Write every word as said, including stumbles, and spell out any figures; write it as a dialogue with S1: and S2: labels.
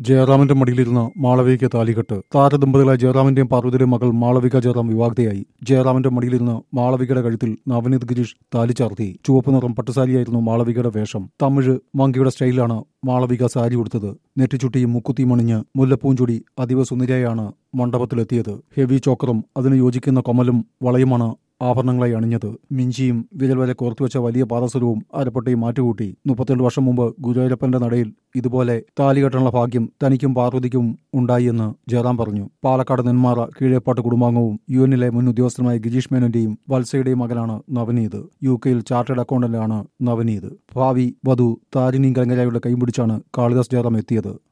S1: ജയറാമിന്റെ മടിയിലിരുന്ന് മാളവികയ്ക്ക് താലികെട്ട്. താരദമ്പതികളായ ജയറാമിന്റെയും പാർവതിയുടെയും മകൾ മാളവിക ജയറാം വിവാഹിതയായി. ജയറാമിന്റെ മടിയിലിരുന്ന് മാളവികയുടെ കഴുത്തിൽ നവനീത് ഗിരീഷ് താലി ചാർത്തി. ചുവപ്പ് നിറം പട്ടുസാരിയായിരുന്നു മാളവികയുടെ വേഷം. തമിഴ് മങ്കിയുടെ സ്റ്റൈലിലാണ് മാളവിക സാരി ഉടുത്തത്. നെറ്റിച്ചുട്ടിയും മുക്കുത്തിയും അണിഞ്ഞ് മുല്ലപ്പൂഞ്ചുടി അതീവ സുന്ദരിയായാണ് മണ്ഡപത്തിലെത്തിയത്. ഹെവി ചോക്കറും അതിന് യോജിക്കുന്ന കൊമലും വളയുമാണ് ആഭരണങ്ങളായി അണിഞ്ഞത്. മിഞ്ചിയും വിരൽ വരെ കോർത്തുവെച്ച വലിയ പാദസരവും അരപ്പട്ടയും മാറ്റുകൂട്ടി. മുപ്പത്തിരണ്ട് വർഷം മുമ്പ് ഗുരുവായൂരപ്പന്റെ നടയിൽ ഇതുപോലെ താലി കെട്ടാനുള്ള ഭാഗ്യം തനിക്കും പാർവതിക്കും ഉണ്ടായി എന്ന് ജയറാം പറഞ്ഞു. പാലക്കാട് നെന്മാറ കീഴേപ്പാട്ട് കുടുംബാംഗവും യു എന്നിലെ മുൻ ഉദ്യോഗസ്ഥനുമായ ഗിരീഷ് മേനോന്റെയും വത്സയുടെയും മകനാണ് നവനീത്. യു കെയിൽ ചാർട്ടേഡ് അക്കൗണ്ടന്റാണ് നവനീത്. ഭാവി വധു താരിണി ഗംഗരായുടെ കൈപിടിച്ചാണ് കാളിദാസ് ജയറാം എത്തിയത്.